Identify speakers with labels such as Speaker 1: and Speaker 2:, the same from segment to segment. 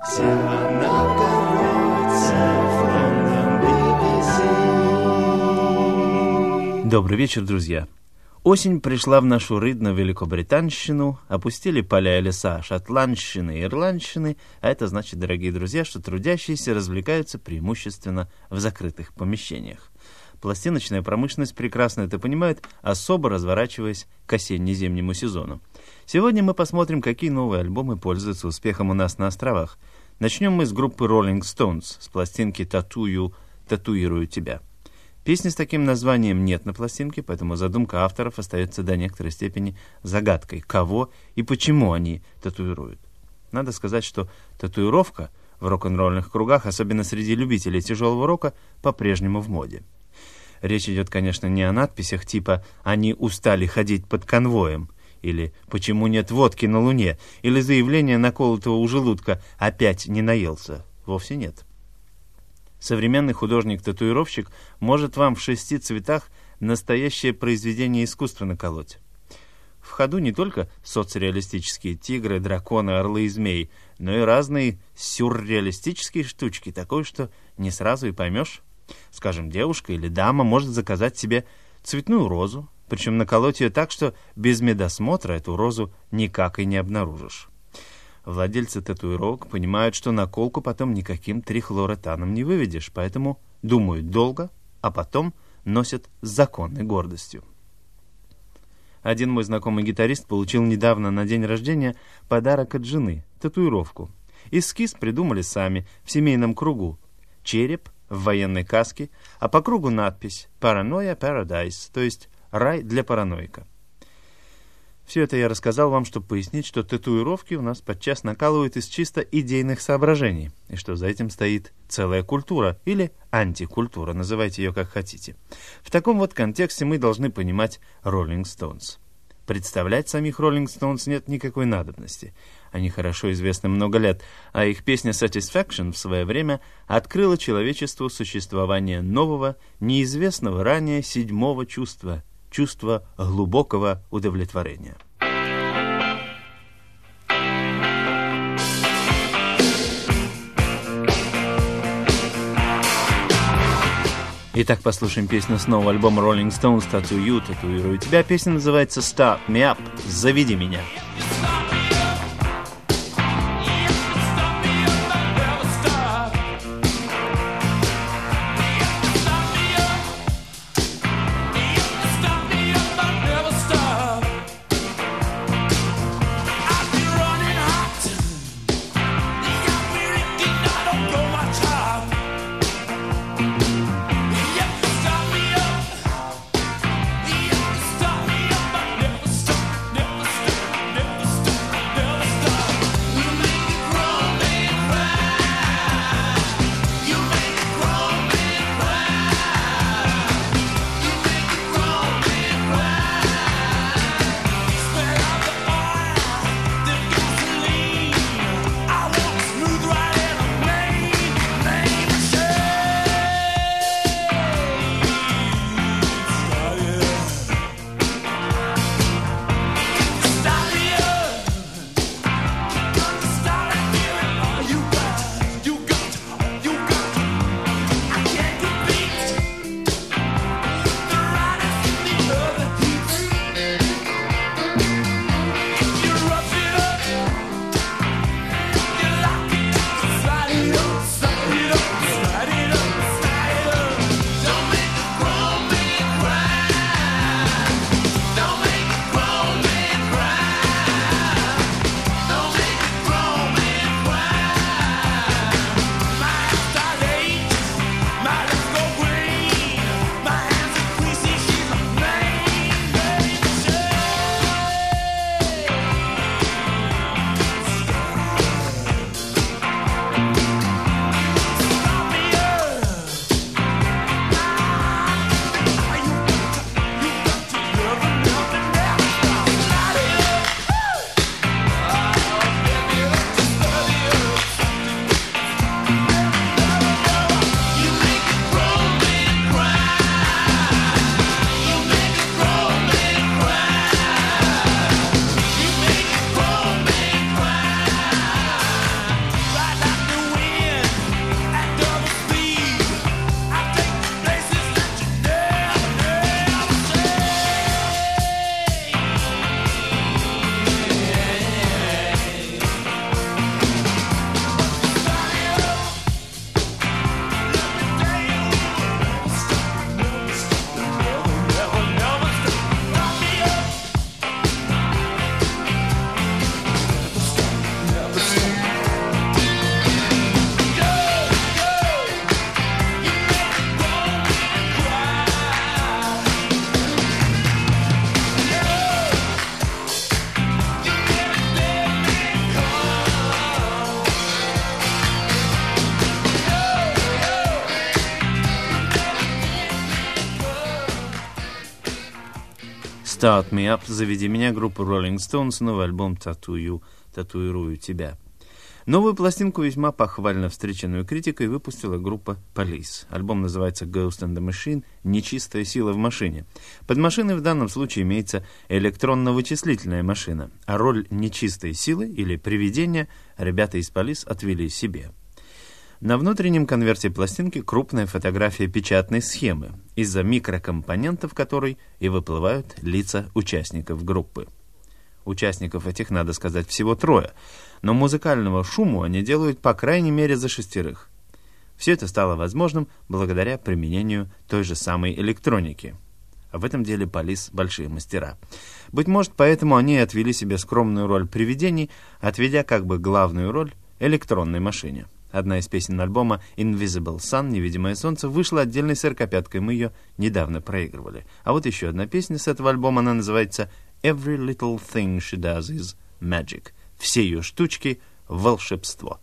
Speaker 1: Добрый вечер, друзья. Осень пришла в нашу рыдную Великобританщину, опустили поля и леса Шотландщины и Ирландщины, а это значит, дорогие друзья, что трудящиеся развлекаются преимущественно в закрытых помещениях. Пластиночная промышленность прекрасно это понимает, особо разворачиваясь к осенне-зимнему сезону. Сегодня мы посмотрим, какие новые альбомы пользуются успехом у нас на островах. Начнем мы с группы Rolling Stones, с пластинки «Татуирую тебя». Песни с таким названием нет на пластинке, поэтому задумка авторов остается до некоторой степени загадкой, кого и почему они татуируют. Надо сказать, что татуировка в рок-н-ролльных кругах, особенно среди любителей тяжелого рока, по-прежнему в моде. Речь идет, конечно, не о надписях типа «Они устали ходить под конвоем» или «Почему нет водки на Луне» или заявление наколотого у желудка «Опять не наелся». Вовсе нет. Современный художник-татуировщик может вам в 6 цветах настоящее произведение искусства наколоть. В ходу не только соцреалистические тигры, драконы, орлы и змеи, но и разные сюрреалистические штучки, такое, что не сразу и поймешь. Скажем, девушка или дама может заказать себе цветную розу, причем наколоть ее так, что без медосмотра эту розу никак и не обнаружишь. Владельцы татуировок понимают, что наколку потом никаким трихлоретаном не выведешь, поэтому думают долго, а потом носят с законной гордостью. Один мой знакомый гитарист получил недавно на день рождения подарок от жены – татуировку. Эскиз придумали сами, в семейном кругу. Череп в военной каске, а по кругу надпись «Paranoia Paradise», то есть «Рай для параноика». Все это я рассказал вам, чтобы пояснить, что татуировки у нас подчас накалывают из чисто идейных соображений, и что за этим стоит целая культура, или антикультура, называйте ее как хотите. В таком вот контексте мы должны понимать Rolling Stones. Представлять самих Rolling Stones нет никакой надобности. Они хорошо известны много лет, а их песня Satisfaction в свое время открыла человечеству существование нового, неизвестного ранее 7-го чувства – чувство глубокого удовлетворения. Итак, послушаем песню с нового альбома Rolling Stones «Татуирую тебя». Песня называется «Start Me Up» – «Заведи меня». Start Me Up, заведи меня, группа Rolling Stones, новый альбом «Татуирую тебя». Новую пластинку, весьма похвально встреченную критикой, выпустила группа Police. Альбом называется Ghost in the Machine, нечистая сила в машине. Под машиной в данном случае имеется электронно-вычислительная машина, а роль нечистой силы или привидения ребята из Police отвели себе. На внутреннем конверте пластинки крупная фотография печатной схемы, из-за микрокомпонентов которой и выплывают лица участников группы. Участников этих, надо сказать, всего 3, но музыкального шуму они делают по крайней мере за 6. Все это стало возможным благодаря применению той же самой электроники. А в этом деле Police большие мастера. Быть может, поэтому они отвели себе скромную роль привидений, отведя как бы главную роль электронной машине. Одна из песен альбома Invisible Sun, «Невидимое солнце», вышла отдельной сорокопяткой, мы ее недавно проигрывали. А вот еще одна песня с этого альбома, она называется «Every little thing she does is magic». Все ее штучки — волшебство.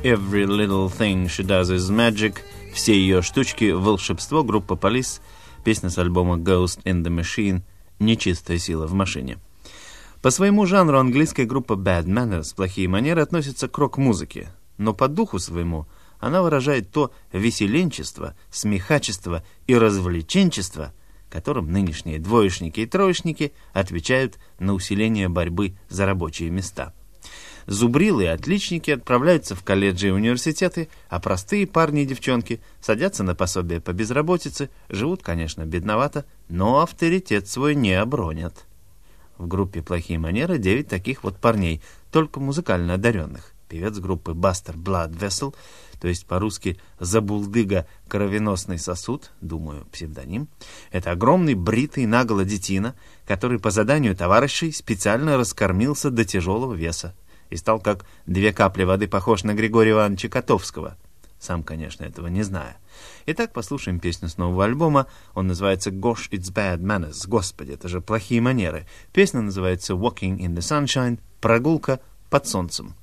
Speaker 1: Every little thing she does is magic. Все ее штучки — волшебство. Группа Police. Песня с альбома Ghost in the Machine. Нечистая сила в машине. По своему жанру английская группа Bad Manners, плохие манеры, относится к рок-музыке. Но по духу своему она выражает то веселенчество, смехачество и развлеченчество, которым нынешние двоечники и троечники отвечают на усиление борьбы за рабочие места. Зубрилы и отличники отправляются в колледжи и университеты, а простые парни и девчонки садятся на пособие по безработице, живут, конечно, бедновато, но авторитет свой не обронят. В группе «Плохие манеры» 9 таких вот парней, только музыкально одаренных. Певец группы Buster Blood Vessel, то есть по-русски «Забулдыга кровеносный сосуд», думаю, псевдоним. Это огромный бритый наголо детина, который по заданию товарищей специально раскормился до тяжелого веса и стал как 2 капли воды похож на Григория Ивановича Котовского. Сам, конечно, этого не знаю. Итак, послушаем песню с нового альбома. Он называется «Gosh, it's bad manners». Господи, это же плохие манеры. Песня называется «Walking in the sunshine». Прогулка под солнцем.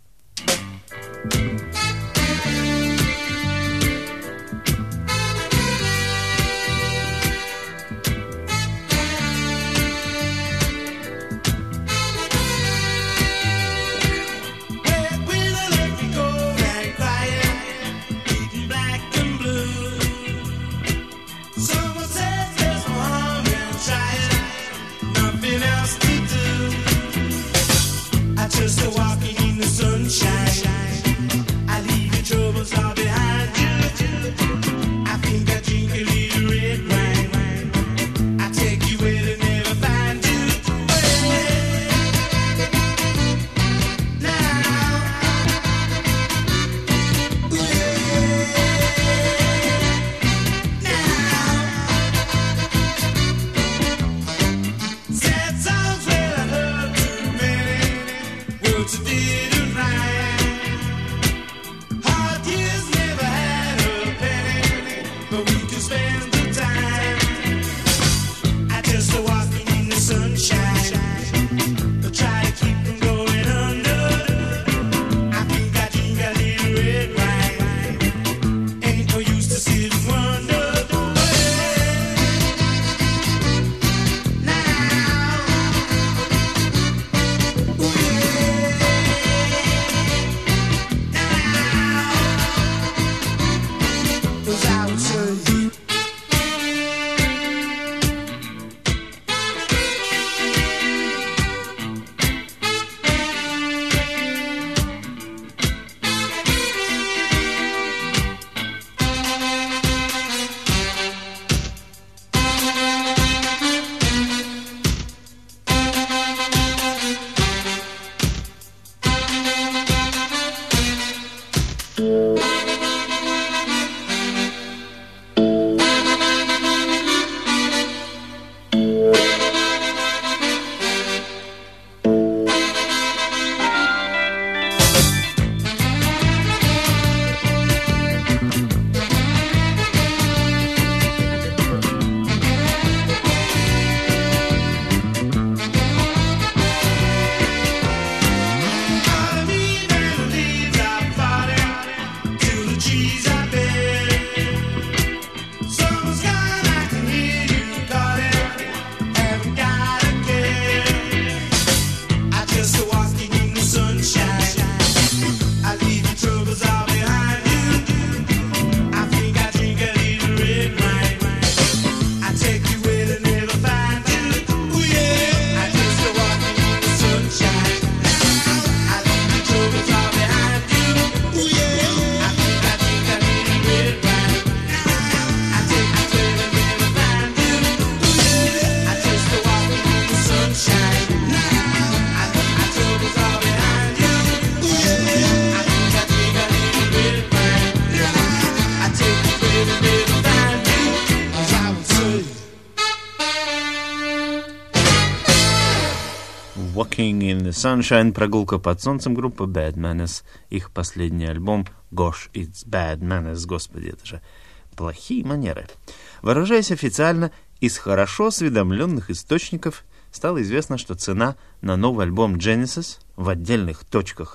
Speaker 1: Walking in the Sunshine, прогулка под солнцем, группа Bad Manners, их последний альбом Gosh, it's bad manners, господи, это же плохие манеры. Выражаясь официально, из хорошо осведомленных источников стало известно, что цена на новый альбом Genesis в отдельных точках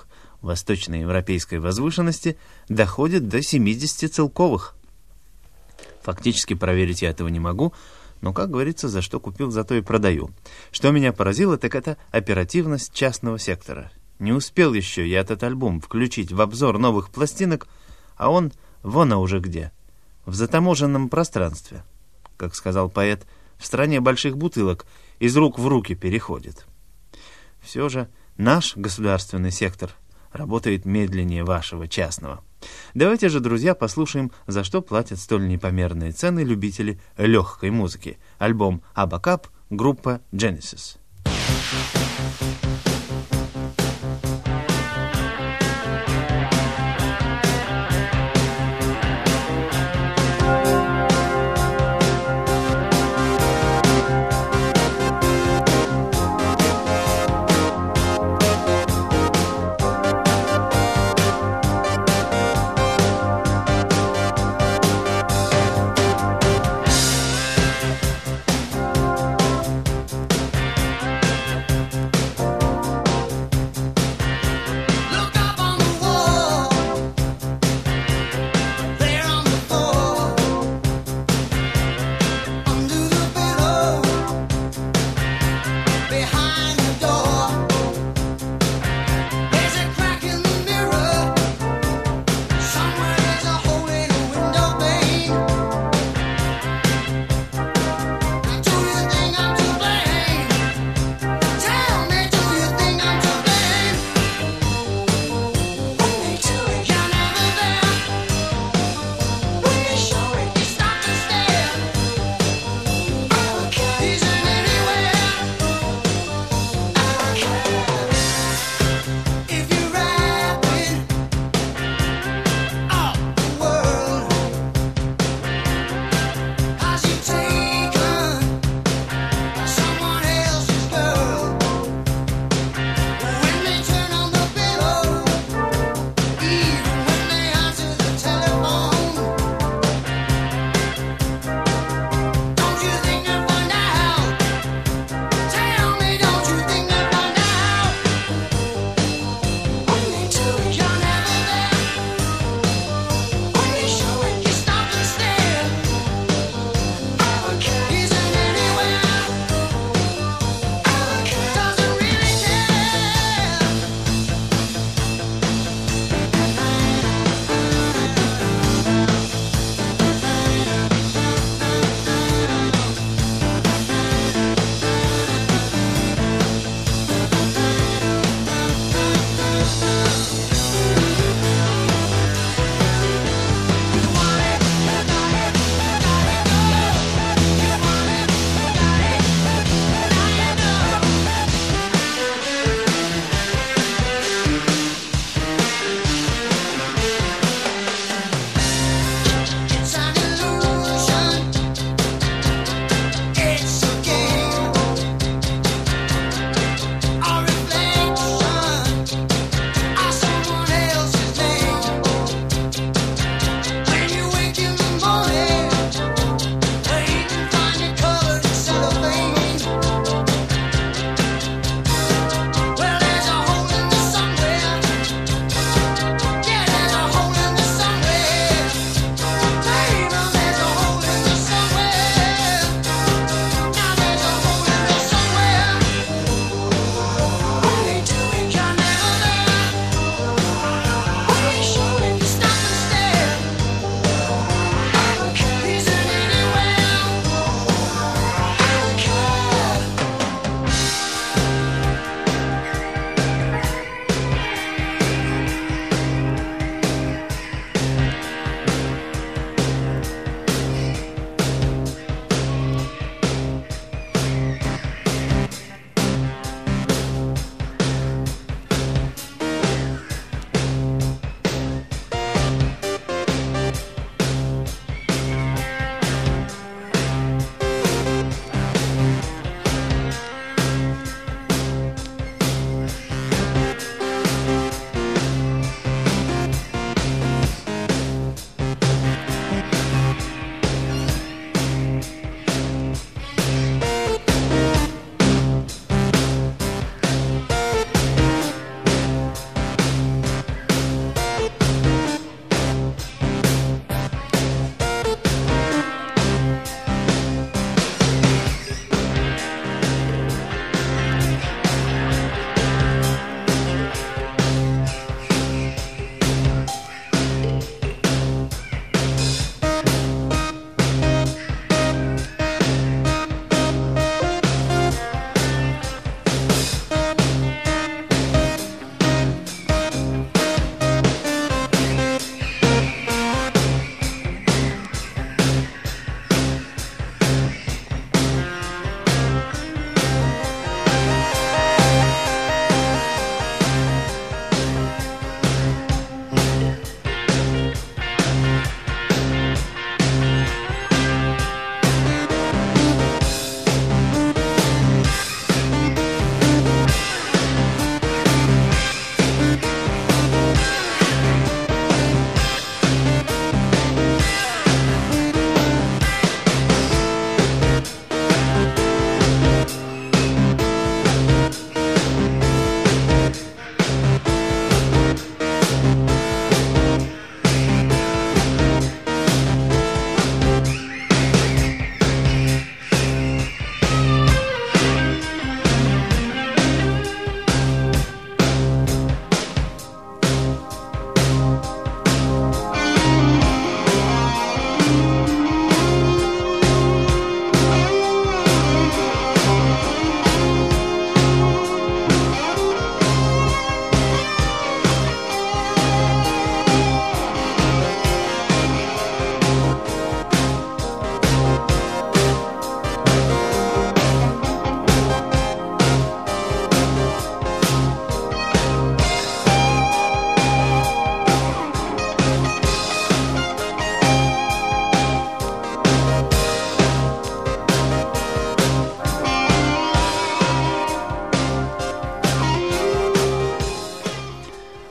Speaker 1: восточноевропейской возвышенности доходит до 70 целковых. Фактически проверить я этого не могу, но, как говорится, за что купил, за то и продаю. Что меня поразило, так это оперативность частного сектора. Не успел еще я этот альбом включить в обзор новых пластинок, а он вон уже где, в затаможенном пространстве. Как сказал поэт, в стране больших бутылок из рук в руки переходит. Все же наш государственный сектор работает медленнее вашего частного. Давайте же, друзья, послушаем, за что платят столь непомерные цены любители легкой музыки. Альбом «Абакап», группа Genesis.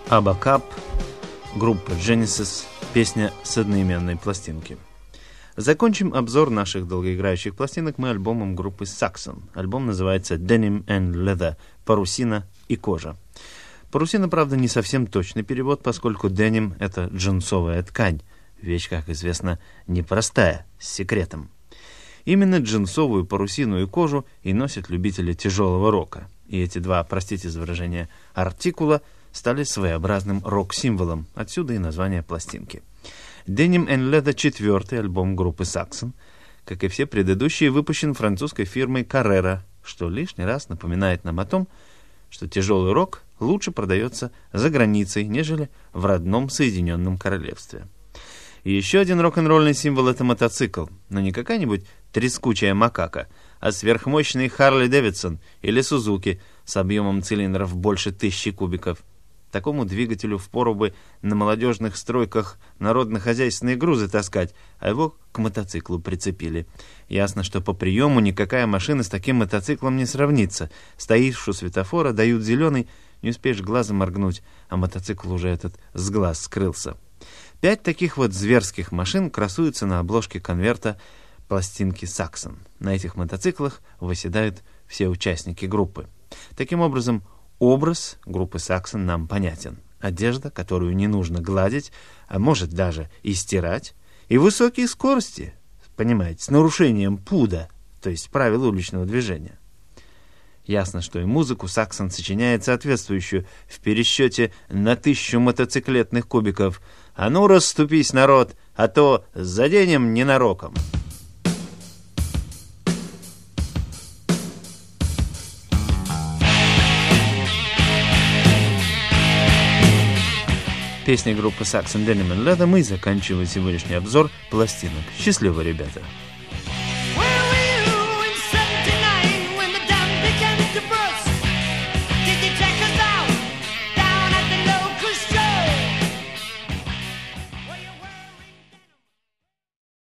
Speaker 1: Abba Cup, группа Genesis, песня с одноименной пластинки. Закончим обзор наших долгоиграющих пластинок мы альбомом группы Saxon. Альбом называется Denim and Leather, парусина и кожа. Парусина, правда, не совсем точный перевод, поскольку деним — это джинсовая ткань. Вещь, как известно, непростая, с секретом. Именно джинсовую парусину и кожу и носят любители тяжелого рока. И эти два, простите за выражение, артикула стали своеобразным рок-символом. Отсюда и название пластинки. Denim and Leather — четвертый альбом группы Saxon. Как и все предыдущие, выпущен французской фирмой Carrera, что лишний раз напоминает нам о том, что тяжелый рок лучше продается за границей, нежели в родном Соединенном Королевстве. И еще один рок-н-ролльный символ — это мотоцикл, но не какая-нибудь трескучая макака, а сверхмощный Харли Дэвидсон или Сузуки с объемом цилиндров больше 1000 кубиков. Такому двигателю впору бы на молодежных стройках народно-хозяйственные грузы таскать, а его к мотоциклу прицепили. Ясно, что по приему никакая машина с таким мотоциклом не сравнится. Стоишь у светофора, дают зеленый, не успеешь глазом моргнуть, а мотоцикл уже этот с глаз скрылся. 5 таких вот зверских машин красуются на обложке конверта пластинки Saxon. На этих мотоциклах восседают все участники группы. Таким образом, образ группы Saxon нам понятен. Одежда, которую не нужно гладить, а может даже и стирать, и высокие скорости, понимаете, с нарушением ПУДа, то есть правил уличного движения. Ясно, что и музыку Saxon сочиняет соответствующую в пересчете на 1000 мотоциклетных кубиков. «А ну, расступись, народ, а то заденем ненароком». Песней группы Saxon Denim and Leather мы заканчиваем сегодняшний обзор пластинок. Счастливо, ребята!